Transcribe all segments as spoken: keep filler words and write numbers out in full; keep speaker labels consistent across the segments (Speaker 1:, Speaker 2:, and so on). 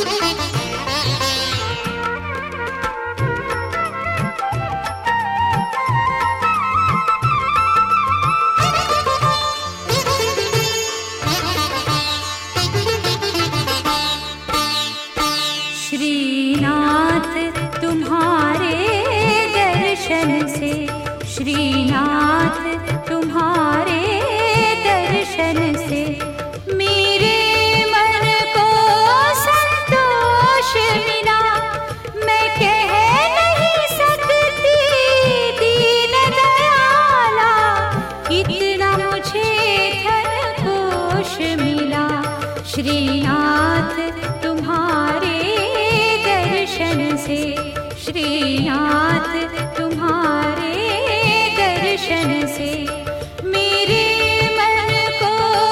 Speaker 1: श्रीनाथ तुम्हारे दर्शन से, श्रीनाथ तुम्हारे दर्शन से मेरे मन को संतोष मिला। मैं कह नहीं सकती दीन दयाला, इतना मुझे धन कोश मिला। श्रीनाथ तुम्हारे दर्शन से, श्रीनाथ तुम्हारे दर्शन से मेरे मन को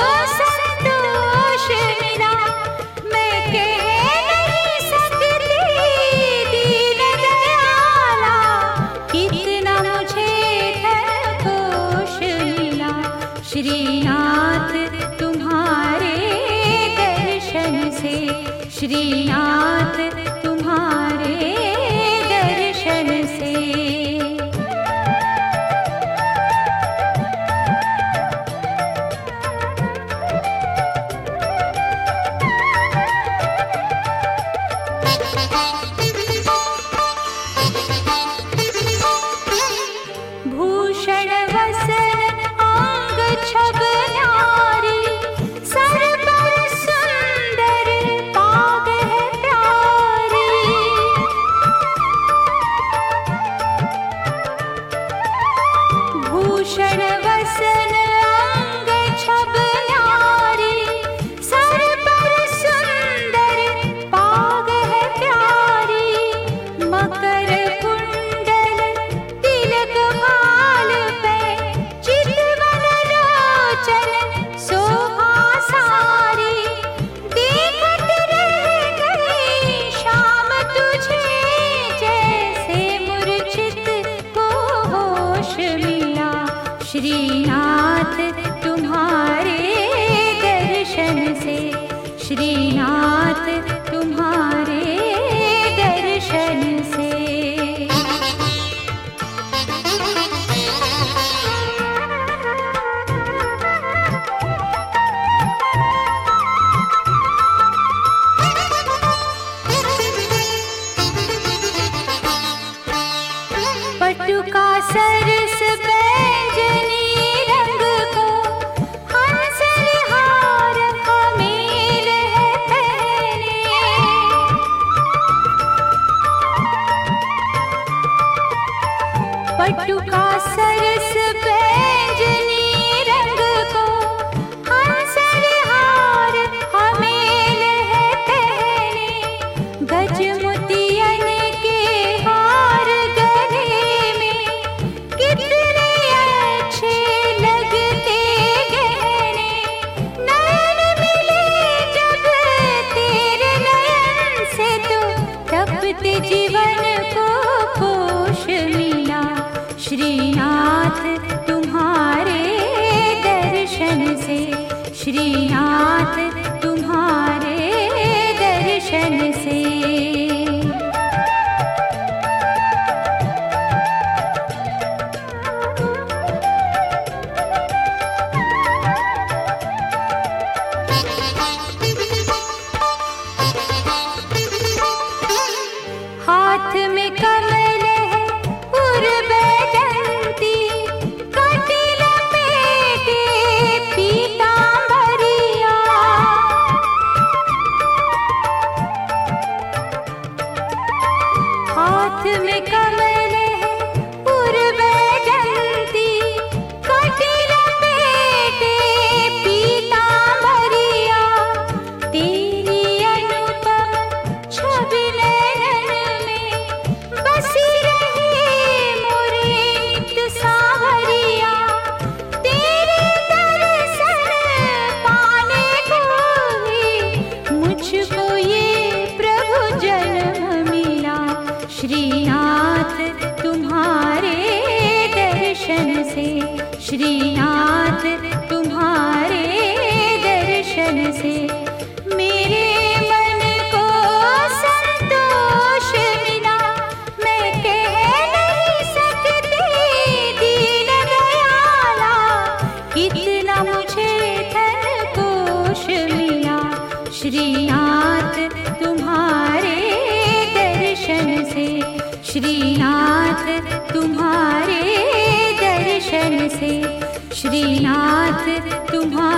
Speaker 1: संतोष मिला। मैं कह नहीं सकती दीन दयाला, कितना मुझे धन कोश मिला। श्रीनाथ तुम्हारे दर्शन से, श्रीनाथ तुम्हारे दर्शन से। भूषण वसन अंग छब न्यारी, सर पर सुंदर पाग है प्यारी। भूषण वसन अंग छब न्यारी, सर पर सुंदर पाग है प्यारी। मकर कुंडल तिलक भाल पे, चितवन लोचन शोभा सारी। देखत रह गई शाम तुझे, जैसे मूर्छित को होश मिला। श्रीनाथ तुम्हारे दर्शन से, श्रीनाथ तुम्हारे दर्शन से। पटुका सरस पैंजनी रंग को, हंसलिहार अमीर है पहने। पटुका सरस पैंजनी रंग को, हंसलिहार अमीर है पहने। गज मोतियन के हार गले में, कितने अच्छे लगते गहने। नयन मिले जब तेरे नयन से, तो तपते जीवन को पोष मिला। श्रीनाथ तुम्हारे दर्शन से, श्रीनाथ तुम्हारे दर्शन से। हाथ में कमल है पूर्वजंती, कटी लपेटे पीतांबरिया। हाथ में कमल है पूर्वजंती, कटी लपेटे पीतांबरिया। तेरी अनुपम छवि नयन में, बसी रहे मोरे नित सावरिया। तेरे दर्शन पाने को ही मुझको ये प्रभु जन्म मिला। श्रीनाथ तुम्हारे दर्शन से, श्रीनाथ तुम्हारे दर्शन से मेरे मन को श्रीनाथ तुम्हारी